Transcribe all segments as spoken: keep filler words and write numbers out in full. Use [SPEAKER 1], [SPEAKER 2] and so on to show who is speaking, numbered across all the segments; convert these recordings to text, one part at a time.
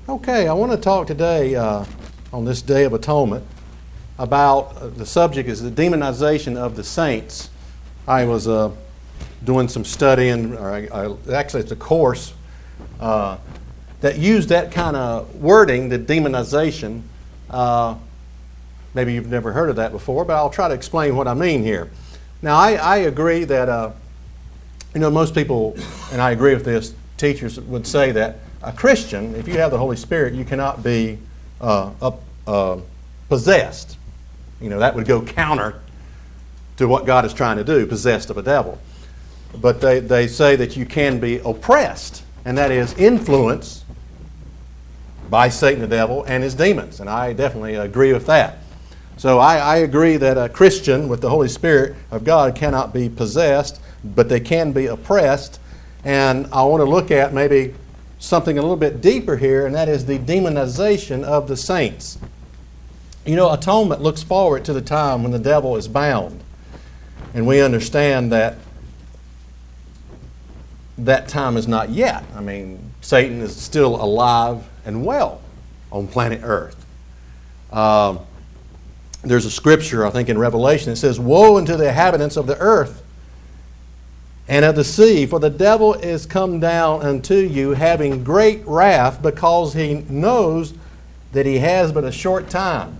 [SPEAKER 1] Okay, I want to talk today uh, on this Day of Atonement about uh, the subject is the demonization of the saints. I was uh, doing some studying, or I, I, actually it's a course uh, that used that kind of wording, the demonization. Uh, maybe you've never heard of that before, but I'll try to explain what I mean here. Now, I, I agree that, uh, you know, most people, and I agree with this, teachers would say that a Christian, if you have the Holy Spirit, you cannot be uh, up, uh, possessed. You know, that would go counter to what God is trying to do, possessed of a devil. But they, they say that you can be oppressed, and that is influenced by Satan the devil and his demons. And I definitely agree with that. So I, I agree that a Christian with the Holy Spirit of God cannot be possessed, but they can be oppressed. And I want to look at maybe something a little bit deeper here, and that is the demonization of the saints. You know, atonement looks forward to the time when the devil is bound. And we understand that that time is not yet. I mean, Satan is still alive and well on planet Earth. Um, there's a scripture, I think, in Revelation that says, "Woe unto the inhabitants of the earth and of the sea, for the devil is come down unto you, having great wrath, because he knows that he has but a short time."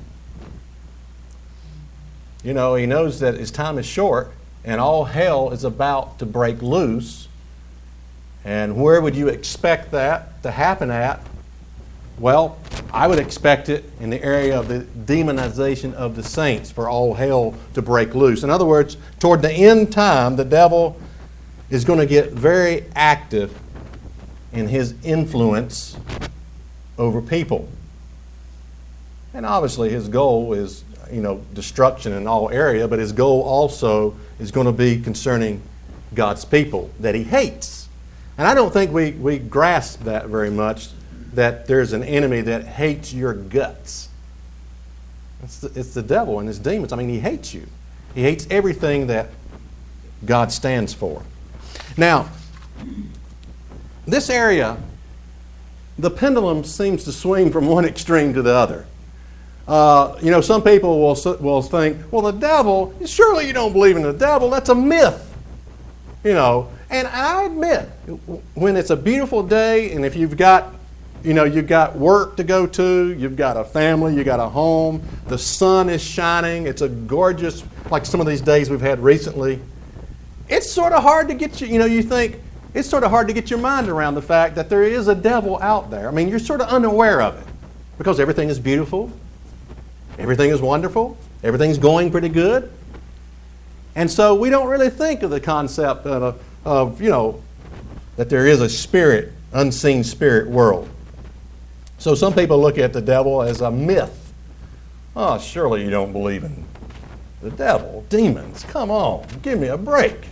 [SPEAKER 1] You know, he knows that his time is short, and all hell is about to break loose. And where would you expect that to happen at? Well, I would expect it in the area of the demonization of the saints, for all hell to break loose. In other words, toward the end time, the devil is going to get very active in his influence over people. And obviously his goal is, you know, destruction in all area, but his goal also is going to be concerning God's people that he hates. And I don't think we, we grasp that very much, that there's an enemy that hates your guts. It's the, it's the devil and his demons. I mean, he hates you. He hates everything that God stands for. Now, this area, the pendulum seems to swing from one extreme to the other. Uh, you know, some people will will think, well, the devil, surely you don't believe in the devil, that's a myth. You know, and I admit, when it's a beautiful day, and if you've got, you know, you've got work to go to, you've got a family, you've got a home, the sun is shining, it's a gorgeous, like some of these days we've had recently, it's sort of hard to get you, you know, you think, it's sort of hard to get your mind around the fact that there is a devil out there. I mean, you're sort of unaware of it because everything is beautiful, everything is wonderful, everything's going pretty good. And so we don't really think of the concept of, of, you know, that there is a spirit, unseen spirit world. So some people look at the devil as a myth. Oh, surely you don't believe in the devil, demons. Come on, give me a break.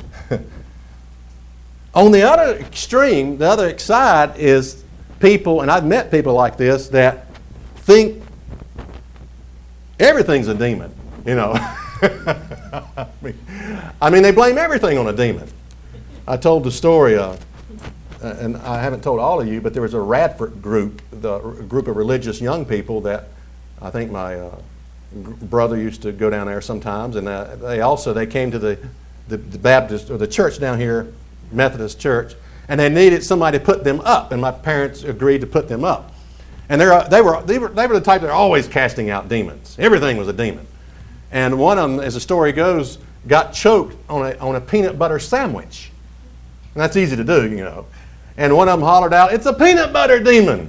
[SPEAKER 1] On the other extreme, the other side is people, and I've met people like this, that think everything's a demon, you know. I, mean, I mean, they blame everything on a demon. I told the story, uh, and I haven't told all of you, but there was a Radford group, the a group of religious young people that I think my uh, brother used to go down there sometimes, and uh, they also they came to the, the the Baptist or the church down here, Methodist church, and they needed somebody to put them up, and my parents agreed to put them up. And they're, they were they were they were the type that are always casting out demons. Everything was a demon. And one of them, as the story goes, got choked on a on a peanut butter sandwich. And that's easy to do, you know. And one of them hollered out, "It's a peanut butter demon."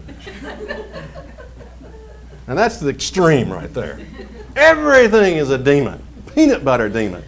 [SPEAKER 1] And that's the extreme right there. Everything is a demon. Peanut butter demon.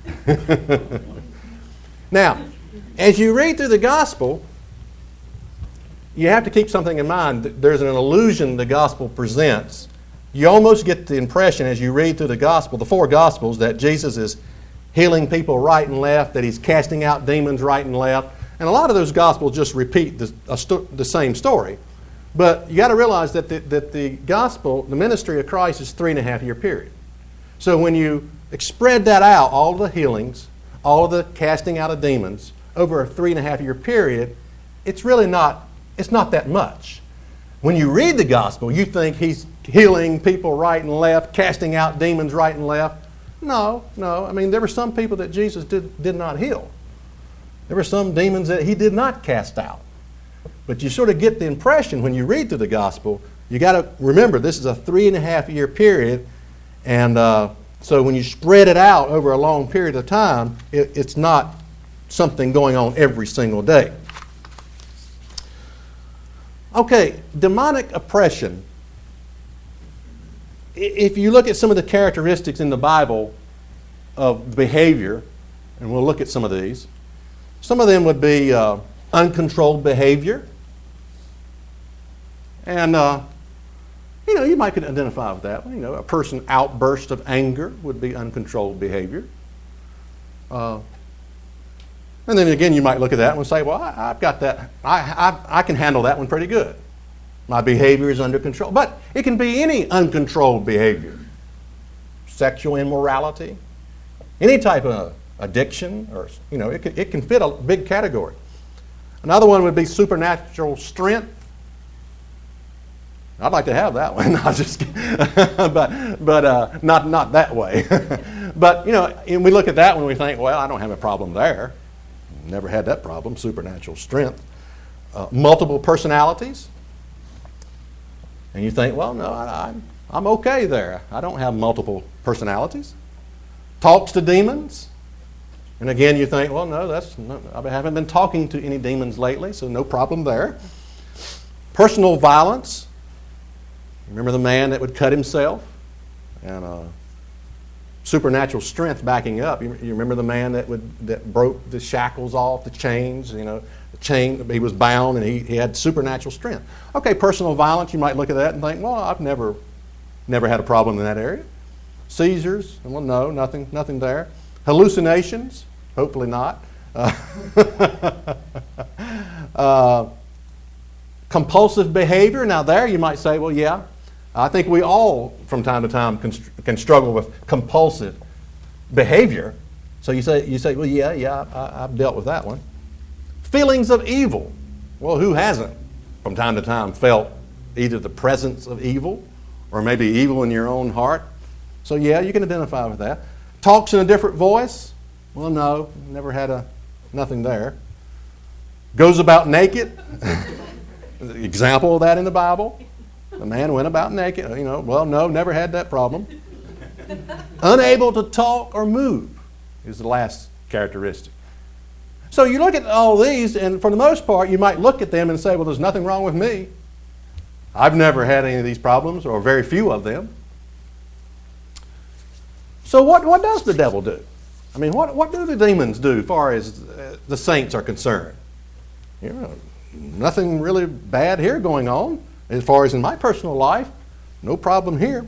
[SPEAKER 1] Now, as you read through the gospel, you have to keep something in mind. There's an illusion the gospel presents. You almost get the impression as you read through the gospel, the four gospels, that Jesus is healing people right and left, that he's casting out demons right and left. And a lot of those gospels just repeat the, a sto- the same story. But you got to realize that the, that the gospel, the ministry of Christ, is three and a half year period. So when you spread that out, all of the healings, all of the casting out of demons, over a three and a half year period, it's really not, it's not that much. When you read the gospel, you think he's healing people right and left, casting out demons right and left. No, no. I mean, there were some people that Jesus did, did not heal. There were some demons that he did not cast out. But you sort of get the impression when you read through the gospel, you got to remember this is a three and a half year period, and uh, so when you spread it out over a long period of time, it, it's not something going on every single day. Okay, demonic oppression. If you look at some of the characteristics in the Bible of behavior, and we'll look at some of these, some of them would be uh, uncontrolled behavior. And, uh, you know, you might could identify with that. You know, a person outburst of anger would be uncontrolled behavior. Uh, and then again, you might look at that one and say, well, I, I've got that. I, I, I can handle that one pretty good. My behavior is under control. But it can be any uncontrolled behavior. Sexual immorality, any type of addiction, or, you know, it can, it can fit a big category. Another one would be supernatural strength. I'd like to have that one. No, just kidding. but but uh, not not that way. But, you know, and we look at that one and we think, well, I don't have a problem there. Never had that problem, supernatural strength. Uh, multiple personalities. And you think, well, no, I, I'm, I'm okay there. I don't have multiple personalities. Talks to demons. And again, you think, well, no, that's no, I haven't been talking to any demons lately, so no problem there. Personal violence. Remember the man that would cut himself? And uh, supernatural strength backing up. You, you remember the man that would that broke the shackles off, the chains, you know, the chain, he was bound and he, he had supernatural strength. Okay, personal violence, you might look at that and think, well, I've never never had a problem in that area. Seizures, well, no, nothing, nothing there. Hallucinations, hopefully not. Uh, uh, compulsive behavior, now there you might say, well, yeah, I think we all from time to time can, can struggle with compulsive behavior. So you say, you say, well, yeah, yeah, I, I've dealt with that one. Feelings of evil. Well, who hasn't from time to time felt either the presence of evil or maybe evil in your own heart? So yeah, you can identify with that. Talks in a different voice. Well, no, never had a nothing there. Goes about naked. Example of that in the Bible. The man went about naked. You know, well, no, never had that problem. Unable to talk or move is the last characteristic. So you look at all these, and for the most part, you might look at them and say, well, there's nothing wrong with me. I've never had any of these problems, or very few of them. So what, what does the devil do? I mean, what, what do the demons do as far as uh, the saints are concerned? You know, nothing really bad here going on. As far as in my personal life, no problem here.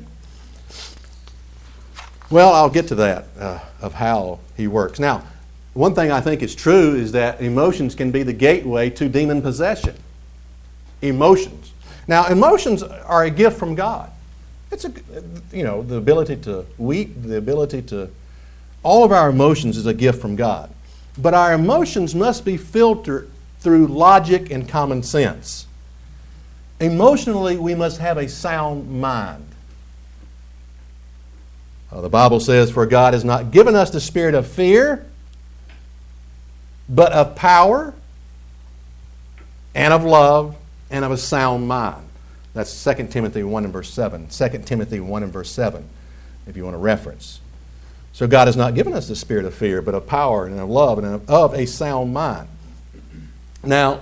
[SPEAKER 1] Well, I'll get to that, uh, of how he works. Now, one thing I think is true is that emotions can be the gateway to demon possession. Emotions. Now, emotions are a gift from God. It's a, you know, the ability to weep, the ability to, all of our emotions is a gift from God. But our emotions must be filtered through logic and common sense. Emotionally, we must have a sound mind. Uh, the Bible says, for God has not given us the spirit of fear, but of power and of love and of a sound mind. That's Second Timothy one and verse seven. Second Timothy one and verse seven, if you want to reference. So God has not given us the spirit of fear, but of power and of love and of a sound mind. Now,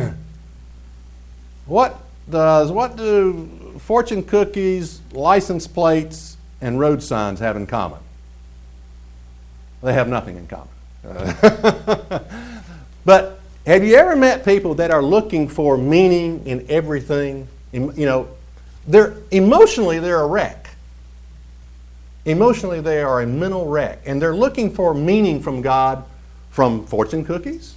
[SPEAKER 1] what does what do fortune cookies, license plates, and road signs have in common? They have nothing in common. Uh, but have you ever met people that are looking for meaning in everything? You know, they're emotionally they're a wreck. Emotionally they are a mental wreck, and they're looking for meaning from God from fortune cookies,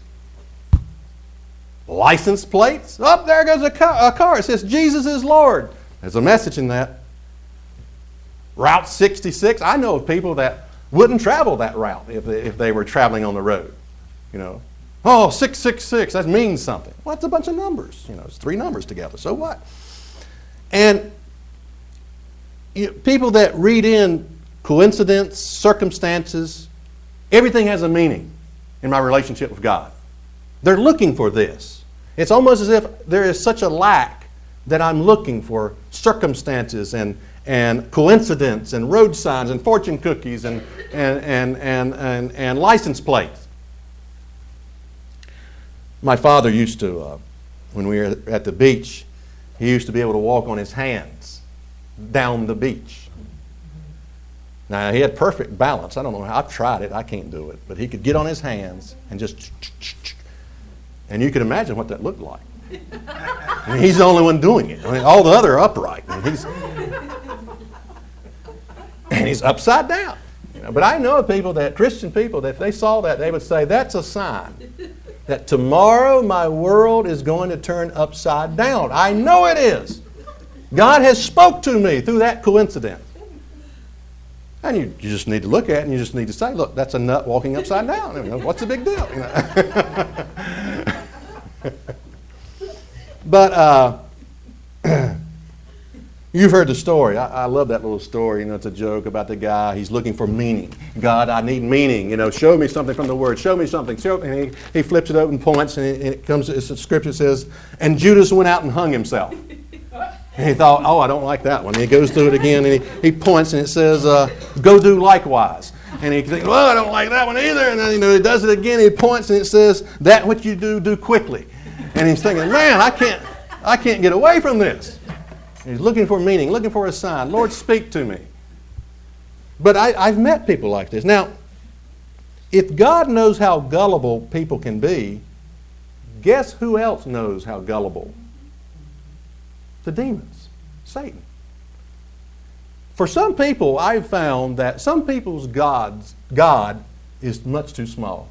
[SPEAKER 1] license plates. Oh, there goes a car, a car. It says Jesus is Lord. There's a message in that. Route sixty-six. I know of people that wouldn't travel that route if they, if they were traveling on the road. You know, oh, six six six, that means something. Well, that's a bunch of numbers. You know, it's three numbers together. So what? And you, people that read in coincidence, circumstances, everything has a meaning in my relationship with God. They're looking for this. It's almost as if there is such a lack that I'm looking for circumstances and, and coincidence and road signs and fortune cookies and, and, and, and, and, and license plates. My father used to, uh, when we were at the beach, he used to be able to walk on his hands down the beach. Now, he had perfect balance. I don't know how. I've tried it. I can't do it. But he could get on his hands and just... And you can imagine what that looked like. I mean, he's the only one doing it. I mean, all the other are upright. And he's, and he's upside down. You know, but I know people that, Christian people, that if they saw that, they would say, that's a sign that tomorrow my world is going to turn upside down. I know it is. God has spoke to me through that coincidence. And you, you just need to look at it and you just need to say, look, that's a nut walking upside down. You know, what's the big deal? You know? But uh, you've heard the story. I, I love that little story. You know, it's a joke about the guy. He's looking for meaning. God, I need meaning. You know, show me something from the Word. Show me something. Show, and he, he flips it open, points, and it, and it comes. It's, the Scripture says, and Judas went out and hung himself. And he thought, oh, I don't like that one. And he goes through it again, and he, he points, and it says, uh, go do likewise. And he thinks, well, I don't like that one either. And then, you know, he does it again, and he points, and it says, that which you do, do quickly. And he's thinking, man, I can't, I can't get away from this. And he's looking for meaning, looking for a sign. Lord, speak to me. But I, I've met people like this. Now, if God knows how gullible people can be, guess who else knows how gullible? The demons, Satan. For some people, I've found that some people's gods, God is much too small.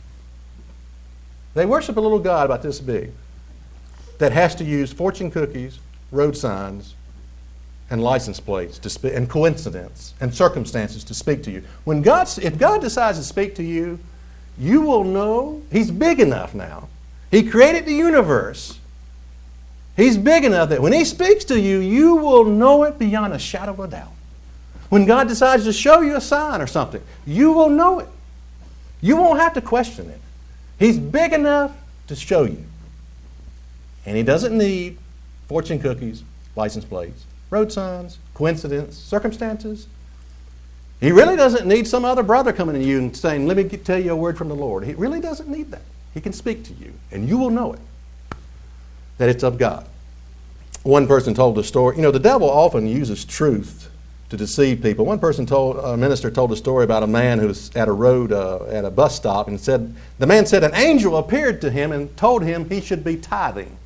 [SPEAKER 1] They worship a little God about this big that has to use fortune cookies, road signs, and license plates to speak, and coincidence and circumstances to speak to you. When God, if God decides to speak to you, you will know He's big enough now. He created the universe. He's big enough that when He speaks to you, you will know it beyond a shadow of a doubt. When God decides to show you a sign or something, you will know it. You won't have to question it. He's big enough to show you. And He doesn't need fortune cookies, license plates, road signs, coincidence, circumstances. He really doesn't need some other brother coming to you and saying, let me tell you a word from the Lord. He really doesn't need that. He can speak to you, and you will know it, that it's of God. One person told the story. You know, the devil often uses truth to deceive people. One person told, a minister told a story about a man who was at a road, uh, at a bus stop, and said, the man said an angel appeared to him and told him he should be tithing.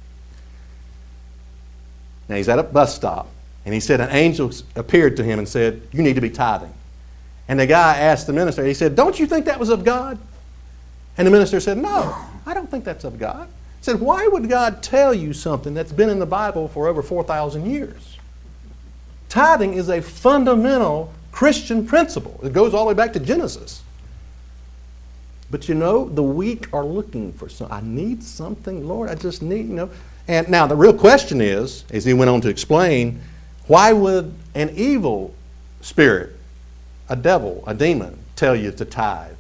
[SPEAKER 1] Now he's at a bus stop, and he said an angel appeared to him and said, you need to be tithing. And the guy asked the minister, he said, don't you think that was of God? And the minister said, no, I don't think that's of God. He said, why would God tell you something that's been in the Bible for over four thousand years? Tithing is a fundamental Christian principle. It goes all the way back to Genesis. But you know, the weak are looking for something. I need something, Lord, I just need, you know. And now the real question is, as he went on to explain, why would an evil spirit, a devil, a demon, tell you to tithe?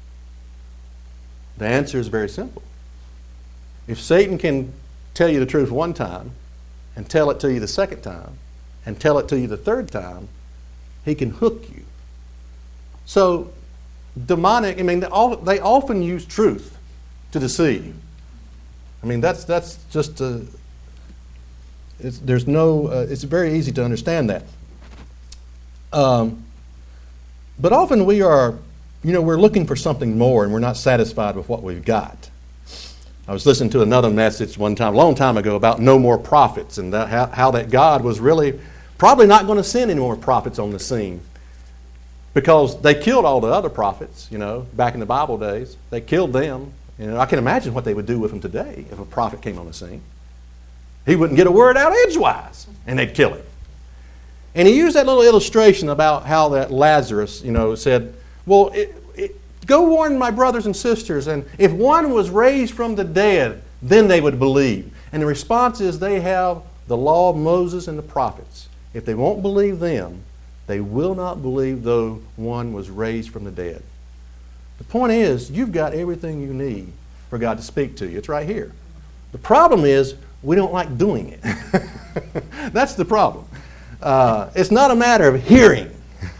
[SPEAKER 1] The answer is very simple. If Satan can tell you the truth one time and tell it to you the second time and tell it to you the third time, he can hook you. So demonic, I mean, they, all, they often use truth to deceive. I mean, that's that's just a, it's, there's no, uh, it's very easy to understand that. Um, but often we are, you know, we're looking for something more and we're not satisfied with what we've got. I was listening to another message one time, a long time ago, about no more prophets and that, how, how that God was really probably not going to send any more prophets on the scene because they killed all the other prophets, you know, back in the Bible days. They killed them. You know, I can imagine what they would do with them today if a prophet came on the scene. He wouldn't get a word out edgewise, and they'd kill him. And he used that little illustration about how that Lazarus, you know, said, well, it, it, go warn my brothers and sisters, and if one was raised from the dead, then they would believe. And the response is they have the law of Moses and the prophets. If they won't believe them, they will not believe though one was raised from the dead. The point is, you've got everything you need for God to speak to you. It's right here. The problem is, we don't like doing it. That's the problem. Uh, it's not a matter of hearing.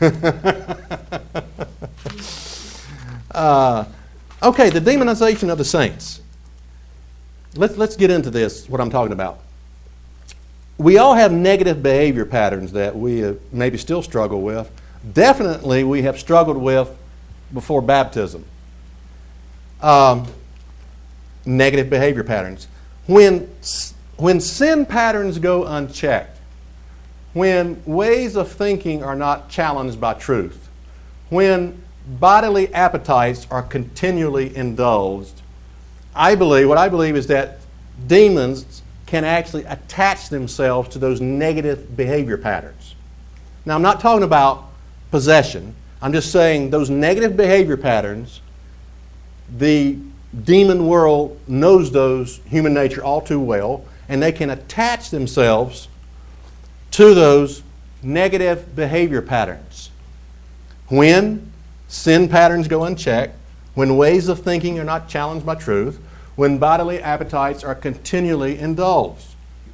[SPEAKER 1] uh, okay, the demonization of the saints. Let's, let's get into this, what I'm talking about. We all have negative behavior patterns that we uh, maybe still struggle with. Definitely we have struggled with before baptism. Um, negative behavior patterns. When, when sin patterns go unchecked, when ways of thinking are not challenged by truth, when bodily appetites are continually indulged, I believe, what I believe is that demons can actually attach themselves to those negative behavior patterns. Now, I'm not talking about possession. I'm just saying those negative behavior patterns, the demon world knows those, human nature, all too well, and they can attach themselves to those negative behavior patterns. When sin patterns go unchecked, when ways of thinking are not challenged by truth, when bodily appetites are continually indulged.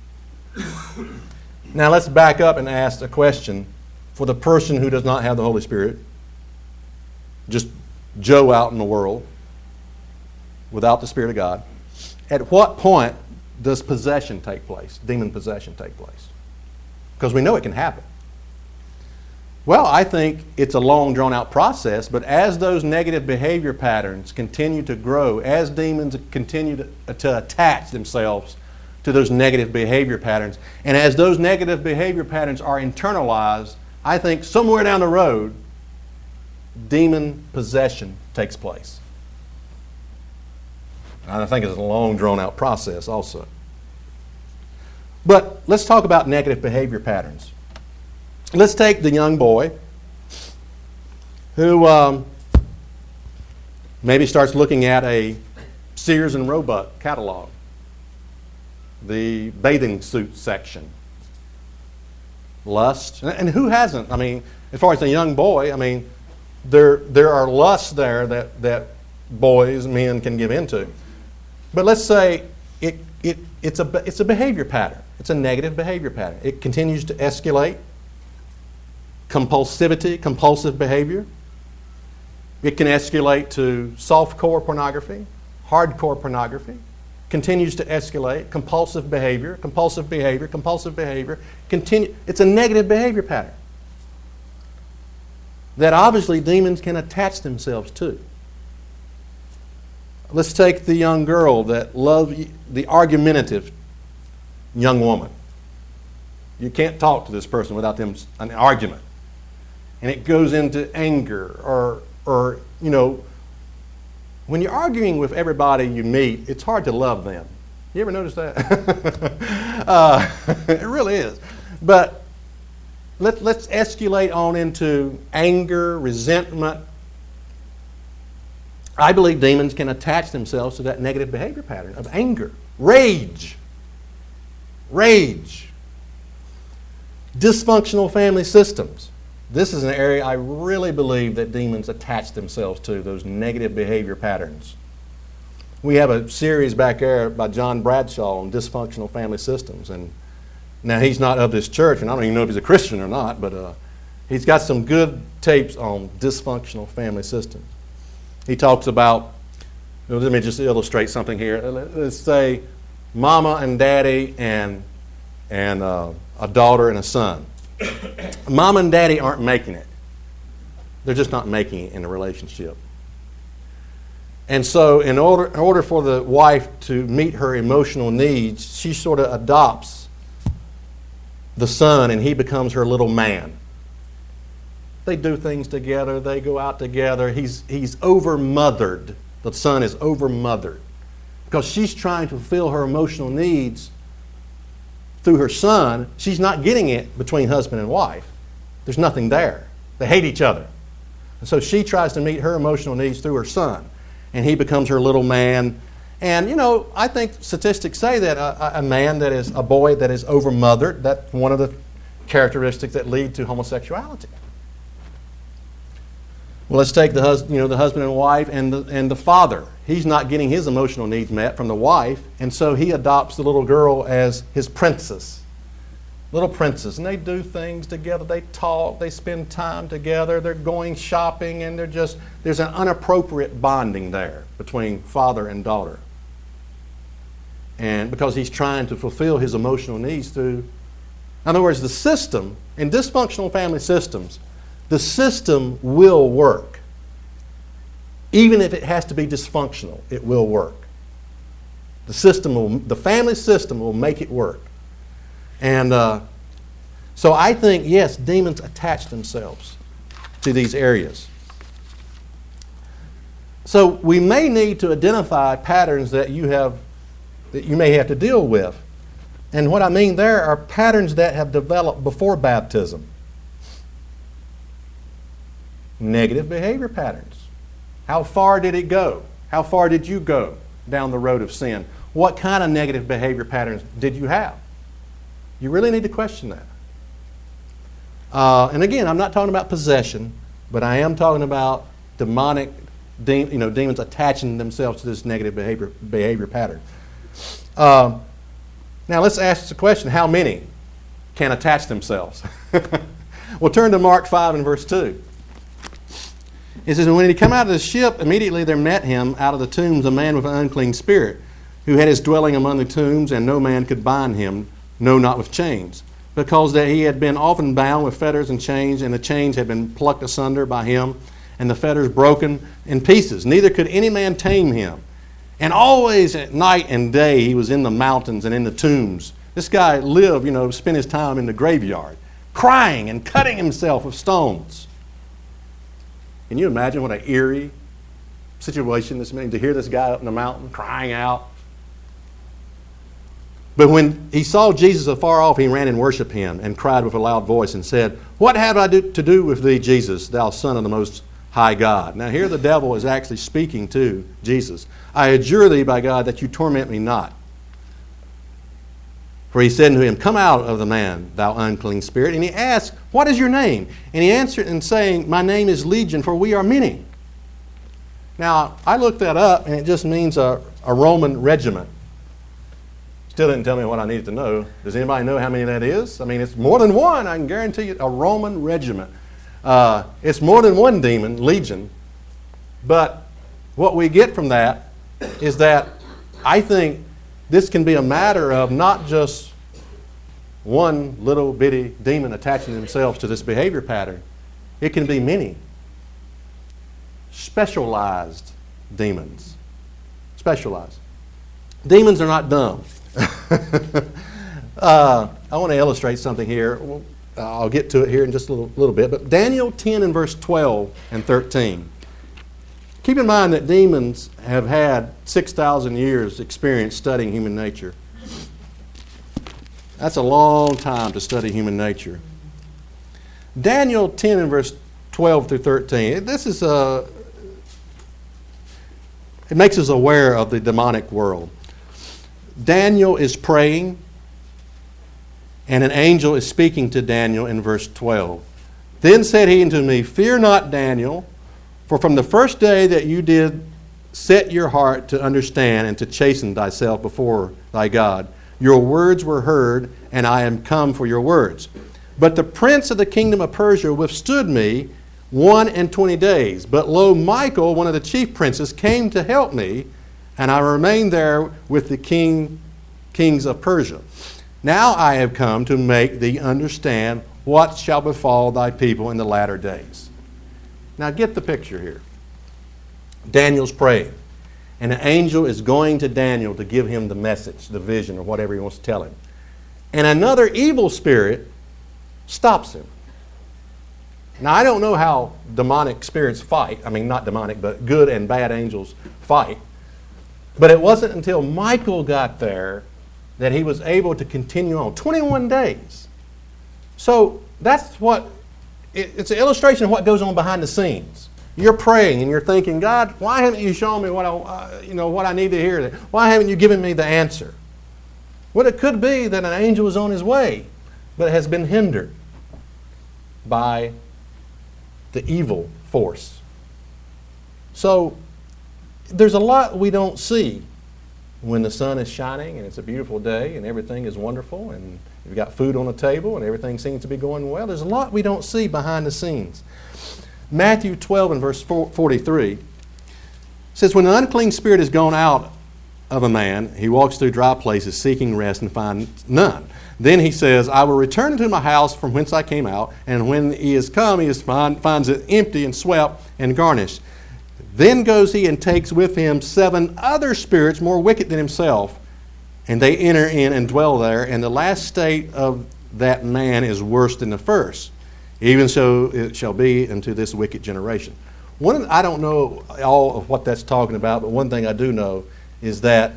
[SPEAKER 1] Now let's back up and ask a question for the person who does not have the Holy Spirit, just Joe out in the world, without the Spirit of God. At what point does possession take place, demon possession take place? Because we know it can happen. Well, I think it's a long, drawn-out process, but as those negative behavior patterns continue to grow, as demons continue to, to attach themselves to those negative behavior patterns, and as those negative behavior patterns are internalized, I think somewhere down the road, demon possession takes place. And I think it's a long, drawn-out process also. But let's talk about negative behavior patterns. Let's take the young boy who um, maybe starts looking at a Sears and Roebuck catalog, the bathing suit section. Lust. And who hasn't? I mean, as far as a young boy, I mean, there there are lusts there that, that boys, men can give into. But let's say it it it's a it's a behavior pattern. It's a negative behavior pattern. It continues to escalate. Compulsivity, compulsive behavior. It can escalate to softcore pornography, hardcore pornography. Continues to escalate. Compulsive behavior, compulsive behavior, compulsive behavior. Continue. It's a negative behavior pattern that obviously demons can attach themselves to. Let's take the young girl that loves the argumentative young woman. You can't talk to this person without them an argument. And it goes into anger or, or, you know, when you're arguing with everybody you meet, it's hard to love them. You ever notice that? uh, it really is. But let, let's escalate on into anger, resentment. I believe demons can attach themselves to that negative behavior pattern of anger, rage, rage, dysfunctional family systems. This is an area I really believe that demons attach themselves to, those negative behavior patterns. We have a series back there by John Bradshaw on dysfunctional family systems. And now he's not of this church, and I don't even know if he's a Christian or not, but uh, he's got some good tapes on dysfunctional family systems. He talks about, let me just illustrate something here. Let's say mama and daddy and, and uh, a daughter and a son. Mom and daddy aren't making it. They're just not making it in a relationship. And so in order, in order for the wife to meet her emotional needs, she sort of adopts the son and he becomes her little man. They do things together. They go out together. He's, he's over-mothered. The son is over-mothered because she's trying to fulfill her emotional needs through her son. She's not getting it between husband and wife. There's nothing there. They hate each other. And so she tries to meet her emotional needs through her son. And he becomes her little man. And, you know, I think statistics say that a, a man that is, a boy that is over-mothered, that's one of the characteristics that lead to homosexuality. Well, let's take the, hus- you know, the husband and wife and the, and the father. He's not getting his emotional needs met from the wife, and so he adopts the little girl as his princess. Little princess. And they do things together. They talk. They spend time together. They're going shopping, and they're just, there's an inappropriate bonding there between father and daughter. And because he's trying to fulfill his emotional needs through, in other words, the system, in dysfunctional family systems, the system will work. Even if it has to be dysfunctional, it will work. The system will, the family system will make it work. And uh, so I think, yes, demons attach themselves to these areas. So we may need to identify patterns that you have, that you may have to deal with. And what I mean there are patterns that have developed before baptism. Negative behavior patterns. How far did it go? How far did you go down the road of sin? What kind of negative behavior patterns did you have? You really need to question that. Uh, and again, I'm not talking about possession, but I am talking about demonic, de- you know, demons attaching themselves to this negative behavior behavior pattern. Uh, now let's ask the question: how many can attach themselves? We'll turn to Mark five and verse two. It says, "And when he come out of the ship, immediately there met him out of the tombs a man with an unclean spirit, who had his dwelling among the tombs, and no man could bind him, no, not with chains, because that he had been often bound with fetters and chains, and the chains had been plucked asunder by him, and the fetters broken in pieces. Neither could any man tame him. And always at night and day he was in the mountains and in the tombs." This guy lived, you know, spent his time in the graveyard, crying and cutting himself with stones. Can you imagine what an eerie situation this means, to hear this guy up in the mountain crying out? But when he saw Jesus afar off, he ran and worshipped him and cried with a loud voice and said, "What have I do to do with thee, Jesus, thou Son of the Most High God?" Now here the devil is actually speaking to Jesus. "I adjure thee by God that you torment me not." For he said unto him, "Come out of the man, thou unclean spirit." And he asked, "What is your name?" And he answered and saying, "My name is Legion, for we are many." Now, I looked that up, and it just means a, a Roman regiment. Still didn't tell me what I needed to know. Does anybody know how many that is? I mean, it's more than one, I can guarantee you, a Roman regiment. Uh, it's more than one demon, legion. But what we get from that is that I think this can be a matter of not just one little bitty demon attaching themselves to this behavior pattern. It can be many specialized demons. Specialized. Demons are not dumb. uh, I want to illustrate something here. I'll get to it here in just a little, little bit. But Daniel ten and verse twelve and thirteen. Keep in mind that demons have had six thousand years experience studying human nature. That's a long time to study human nature. Daniel ten and verse twelve through thirteen. This is a, it makes us aware of the demonic world. Daniel is praying, and an angel is speaking to Daniel in verse twelve. "Then said he unto me, Fear not, Daniel, for from the first day that you did set your heart to understand and to chasten thyself before thy God, your words were heard, and I am come for your words. But the prince of the kingdom of Persia withstood me one and twenty days. But lo, Michael, one of the chief princes, came to help me, and I remained there with the king, kings of Persia. Now I have come to make thee understand what shall befall thy people in the latter days." Now get the picture here. Daniel's praying, and an angel is going to Daniel to give him the message, the vision, or whatever he wants to tell him. And another evil spirit stops him. Now I don't know how demonic spirits fight. I mean, not demonic, but good and bad angels fight. But it wasn't until Michael got there that he was able to continue on. twenty-one days. So that's what, it's an illustration of what goes on behind the scenes. You're praying and you're thinking, God, why haven't you shown me what I, uh, you know, what I need to hear? Why haven't you given me the answer? Well, it could be that an angel is on his way, but has been hindered by the evil force. So there's a lot we don't see when the sun is shining and it's a beautiful day and everything is wonderful and you've got food on the table and everything seems to be going well. There's a lot we don't see behind the scenes. Matthew twelve and verse forty-three says, when an unclean spirit is gone out of a man, he walks through dry places seeking rest and finds none. Then he says, I will return into my house from whence I came out, and when he is come, he is find, finds it empty and swept and garnished. Then goes he and takes with him seven other spirits more wicked than himself, and they enter in and dwell there, and the last state of that man is worse than the first. Even so it shall be unto this wicked generation. One, I don't know all of what that's talking about, but one thing I do know is that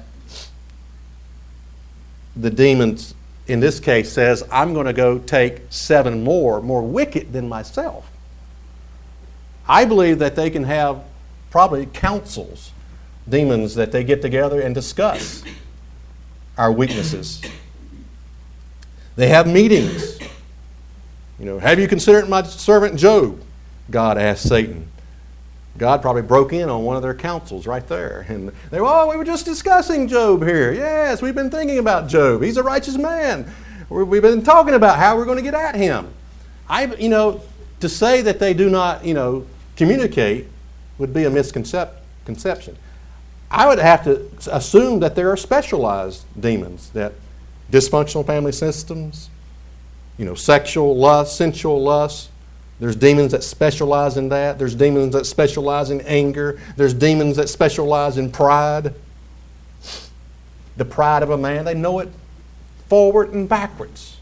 [SPEAKER 1] the demons, in this case, says, I'm going to go take seven more, more wicked than myself. I believe that they can have probably councils, demons, that they get together and discuss our weaknesses. They have meetings. You know, have you considered my servant Job? God asked Satan. God probably broke in on one of their councils right there. And they were, oh, we were just discussing Job here. Yes, we've been thinking about Job. He's a righteous man. We've been talking about how we're going to get at him. I, you know, to say that they do not, you know, communicate would be a misconception. I would have to assume that there are specialized demons, that dysfunctional family systems, you know, sexual lust, sensual lust. There's demons that specialize in that. There's demons that specialize in anger. There's demons that specialize in pride. The pride of a man, they know it forward and backwards.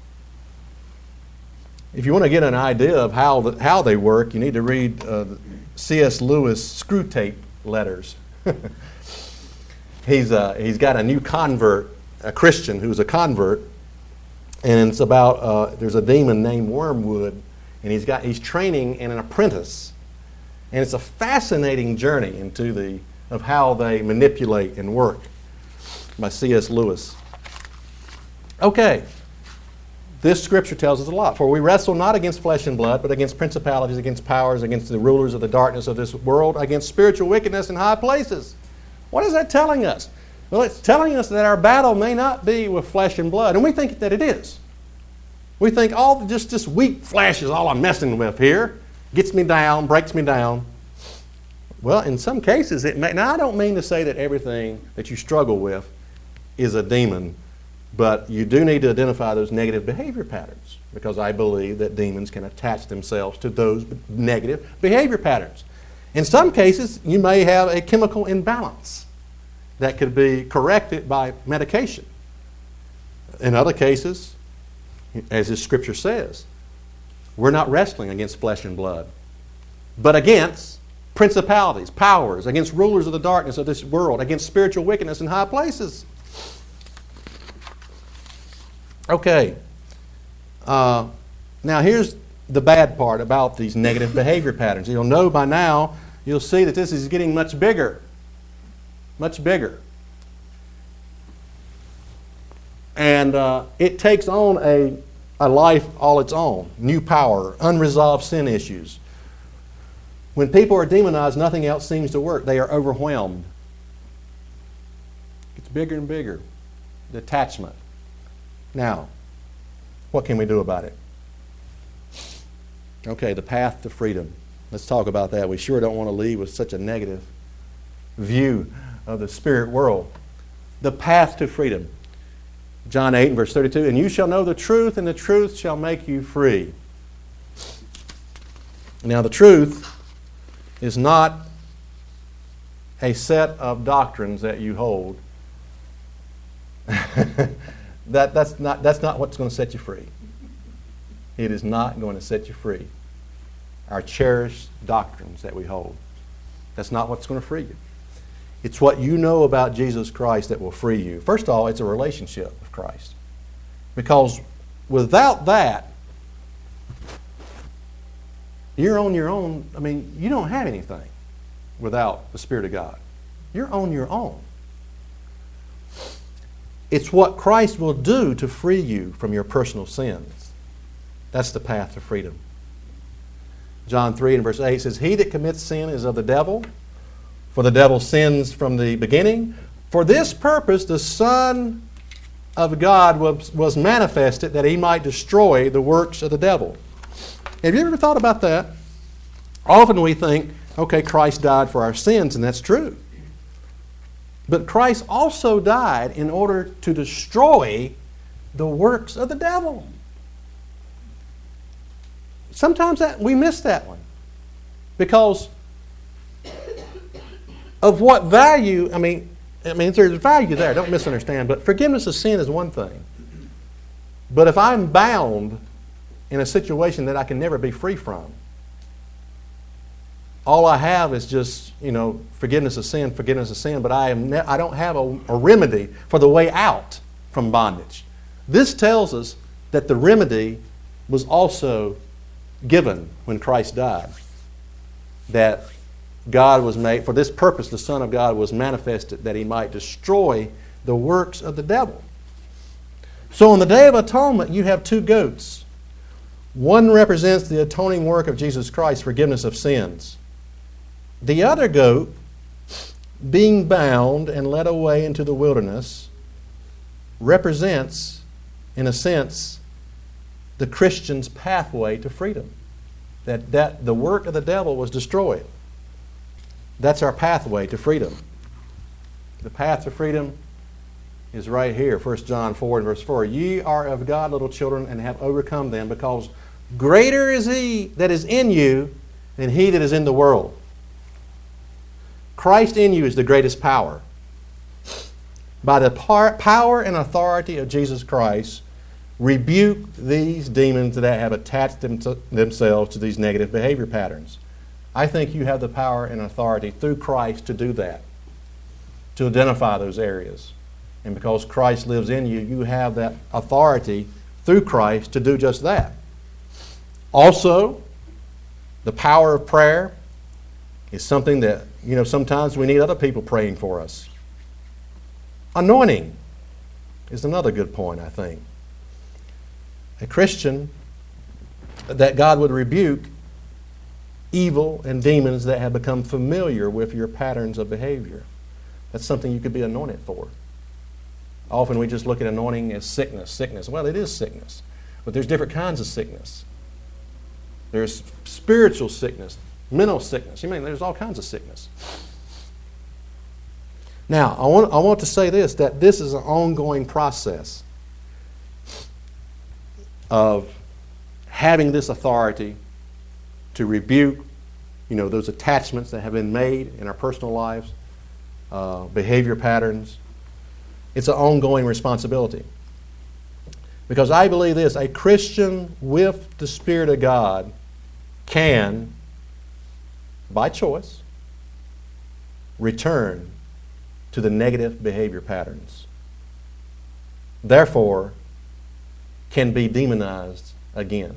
[SPEAKER 1] If you want to get an idea of how the, how they work, you need to read uh, C S Lewis Screwtape Letters. he's uh, he's got a new convert, a Christian who's a convert, and it's about uh, there's a demon named Wormwood, and he's got he's training an apprentice, and it's a fascinating journey into the of how they manipulate and work by C S Lewis. Okay. This scripture tells us a lot. For we wrestle not against flesh and blood, but against principalities, against powers, against the rulers of the darkness of this world, against spiritual wickedness in high places. What is that telling us? Well, it's telling us that our battle may not be with flesh and blood, and we think that it is. We think all just this weak flesh is all I'm messing with here. Gets me down, breaks me down. Well, in some cases, it may. Now, I don't mean to say that everything that you struggle with is a demon. But you do need to identify those negative behavior patterns, because I believe that demons can attach themselves to those negative behavior patterns. In some cases, you may have a chemical imbalance that could be corrected by medication. In other cases, as this scripture says, we're not wrestling against flesh and blood, but against principalities, powers, against rulers of the darkness of this world, against spiritual wickedness in high places. Okay, uh, now here's the bad part about these negative behavior patterns. You'll know by now, you'll see that this is getting much bigger, much bigger. And uh, it takes on a, a life all its own, new power, unresolved sin issues. When people are demonized, nothing else seems to work. They are overwhelmed. It's bigger and bigger, detachment. Now, what can we do about it? Okay, the path to freedom. Let's talk about that. We sure don't want to leave with such a negative view of the spirit world. The path to freedom. John eight and verse thirty-two, and you shall know the truth, and the truth shall make you free. Now, the truth is not a set of doctrines that you hold. That, that's not, that's not what's going to set you free. It is not going to set you free. Our cherished doctrines that we hold. That's not what's going to free you. It's what you know about Jesus Christ that will free you. First of all, it's a relationship with Christ. Because without that, You're on your own. I mean, you don't have anything without the Spirit of God. You're on your own. It's what Christ will do to free you from your personal sins. That's the path to freedom. John three and verse eight says, "He that commits sin is of the devil, for the devil sins from the beginning. For this purpose the Son of God was, was manifested, that he might destroy the works of the devil." Have you ever thought about that? Often we think, okay, Christ died for our sins, and that's true. But Christ also died in order to destroy the works of the devil. Sometimes that we miss that one because of what value. I mean, I mean, there's value there. Don't misunderstand. But forgiveness of sin is one thing. But if I'm bound in a situation that I can never be free from, all I have is just, you know, forgiveness of sin, forgiveness of sin, but I am ne- I don't have a, a remedy for the way out from bondage. This tells us that the remedy was also given when Christ died. That God was made, for this purpose the Son of God was manifested, that he might destroy the works of the devil. So on the Day of Atonement, you have two goats. One represents the atoning work of Jesus Christ, forgiveness of sins. The other goat, being bound and led away into the wilderness, represents, in a sense, the Christian's pathway to freedom. That, that the work of the devil was destroyed. That's our pathway to freedom. The path to freedom is right here, First John four and verse four. "Ye are of God, little children, and have overcome them, because greater is he that is in you than he that is in the world." Christ in you is the greatest power. By the par- power and authority of Jesus Christ, rebuke these demons that have attached them to themselves to these negative behavior patterns. I think you have the power and authority through Christ to do that, to identify those areas. And because Christ lives in you, you have that authority through Christ to do just that. Also, the power of prayer is something that, you know, sometimes we need other people praying for us. Anointing is another good point, I think. A Christian, that God would rebuke evil and demons that have become familiar with your patterns of behavior. That's something you could be anointed for. Often we just look at anointing as sickness. Sickness. Well, it is sickness. But there's different kinds of sickness. There's spiritual sickness, mental sickness. You mean there's all kinds of sickness. Now, I want, I want to say this, that this is an ongoing process of having this authority to rebuke, you know, those attachments that have been made in our personal lives, uh, behavior patterns. It's an ongoing responsibility. Because I believe this, a Christian with the Spirit of God can, by choice, return to the negative behavior patterns. Therefore, can be demonized again.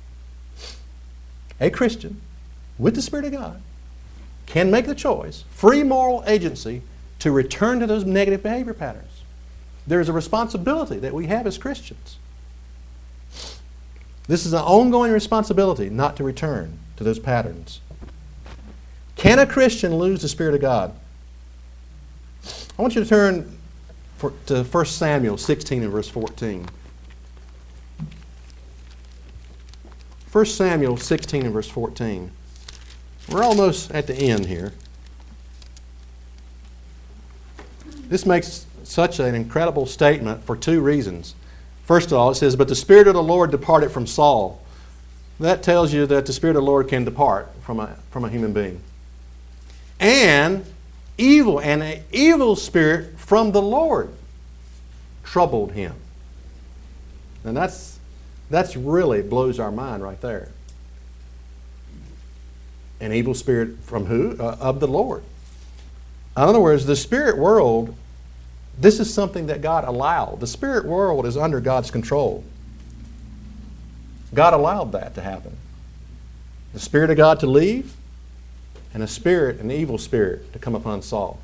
[SPEAKER 1] A Christian with the Spirit of God can make the choice, free moral agency, to return to those negative behavior patterns. There is a responsibility that we have as Christians. This is an ongoing responsibility not to return to those patterns. Can a Christian lose the Spirit of God? I want you to turn for, to First Samuel sixteen and verse fourteen. First Samuel sixteen and verse fourteen. We're almost at the end here. This makes such an incredible statement for two reasons. First of all, it says, "But the Spirit of the Lord departed from Saul." That tells you that the Spirit of the Lord can depart from a, from a human being. And evil, and an evil spirit from the Lord troubled him. And that's that's really blows our mind right there. An evil spirit from who? Uh, of the Lord. In other words, the spirit world, this is something that God allowed. The spirit world is under God's control. God allowed that to happen. the Spirit of God to leave, and a spirit, an evil spirit, to come upon Saul.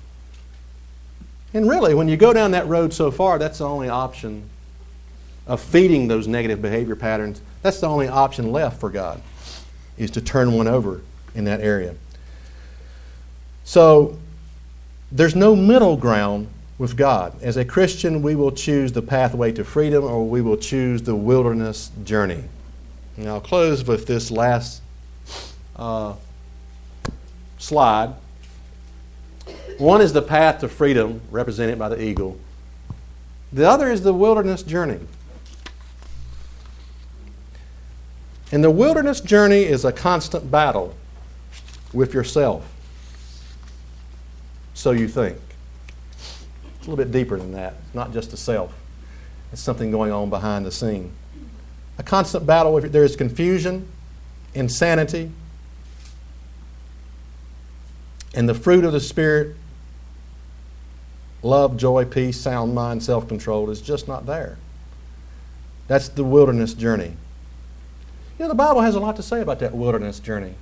[SPEAKER 1] And really, when you go down that road so far, that's the only option of feeding those negative behavior patterns. That's the only option left for God, is to turn one over in that area. So, there's no middle ground with God. As a Christian, we will choose the pathway to freedom, or we will choose the wilderness journey. And I'll close with this last uh, slide. One is the path to freedom, represented by the eagle. The other is the wilderness journey. And the wilderness journey is a constant battle with yourself. So you think. It's a little bit deeper than that. It's not just the self. It's something going on behind the scene. A constant battle with, there is confusion, insanity, and the fruit of the Spirit, love, joy, peace, sound mind, self-control, is just not there. That's the wilderness journey. You know, the Bible has a lot to say about that wilderness journey.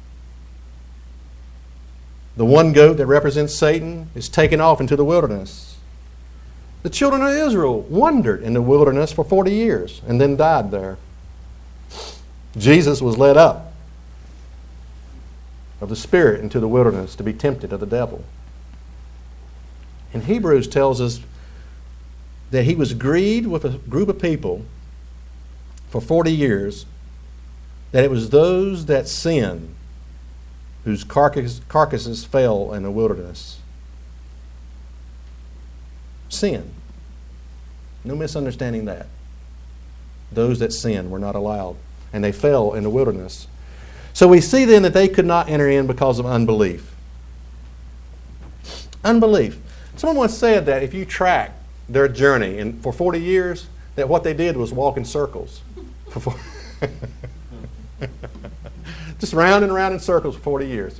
[SPEAKER 1] The one goat that represents Satan is taken off into the wilderness. The children of Israel wandered in the wilderness for forty years and then died there. Jesus was led up of the Spirit into the wilderness to be tempted of the devil. And Hebrews tells us that he was grieved with a group of people for forty years, that it was those that sinned whose carcass, carcasses fell in the wilderness. Sin. No misunderstanding that. Those that sinned were not allowed, and they fell in the wilderness. So we see then that they could not enter in because of unbelief. Unbelief. Someone once said that if you track their journey and for forty years, that what they did was walk in circles. Just round and round in circles for forty years.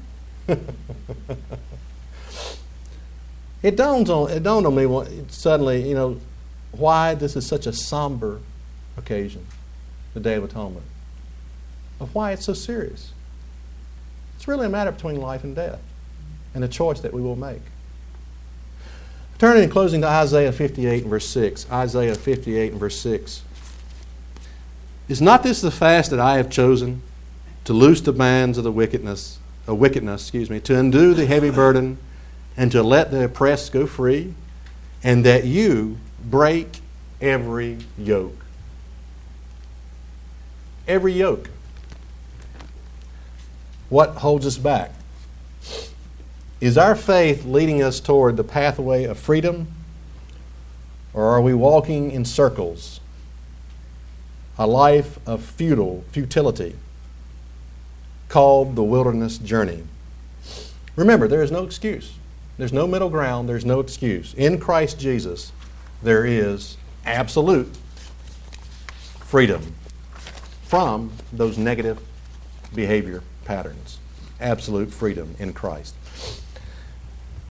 [SPEAKER 1] It dawns on it dawned on me suddenly, you know, why this is such a somber occasion, the Day of Atonement, of why it's so serious. It's really a matter between life and death, and a choice that we will make. Turning in closing to Isaiah fifty-eight and verse six. Isaiah fifty-eight and verse six. Is not this the fast that I have chosen, to loose the bands of the wickedness, of wickedness, excuse me, to undo the heavy burden, and to let the oppressed go free, and that you break every yoke. Every yoke. What holds us back? Is our faith leading us toward the pathway of freedom, or are we walking in circles? A life of futile futility called the wilderness journey. Remember, there is no excuse. There's no middle ground. There's no excuse. In Christ Jesus, there is absolute freedom from those negative behavior patterns. Absolute freedom in Christ.